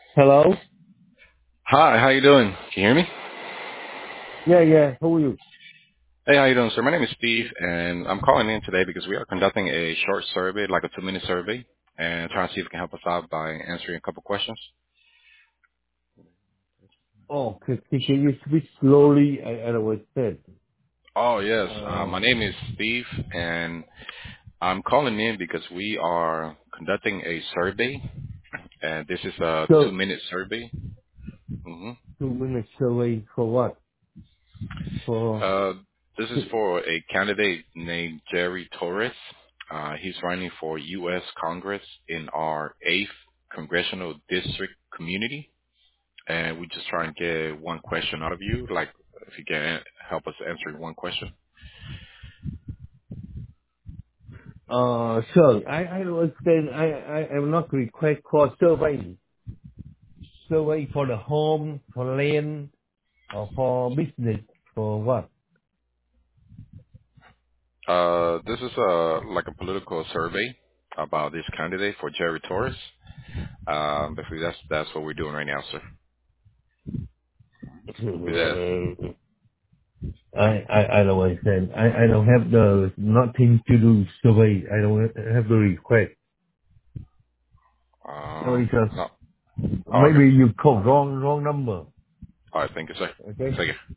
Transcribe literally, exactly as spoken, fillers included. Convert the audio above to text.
Hello? Hi, how you doing? Can you hear me? Yeah, yeah. Who are you? Hey, how you doing, sir? My name is Steve, and I'm calling in today because we are conducting a short survey, like a two-minute survey, and trying to see if it can help us out by answering a couple questions. Oh, can, can can you speak slowly? I, I don't understand. Oh, yes. Uh, Uh, my name is Steve, and I'm calling in because we are conducting a survey, and this is a so, two-minute survey. hmm two minutes away for what? For, Uh, this is for a candidate named Jerry Torres. Uh, he's running for U S Congress in our eighth congressional district community. And we just try and get one question out of you, like if you can help us answer one question. uh, so, I, I don't understand. I, I am not request for survey. Survey for the home, for land, or for business, for what? Uh, this is a like a political survey about this candidate for Jerry Torres. Um, basically, that's that's what we're doing right now, sir. Yes. I, I, I don't understand. I, I don't have the, nothing to do survey. I don't have the request. So Um, it's a, no. Oh, okay. maybe you call wrong, wrong number. All right. Thank you, sir. Okay? Thank you.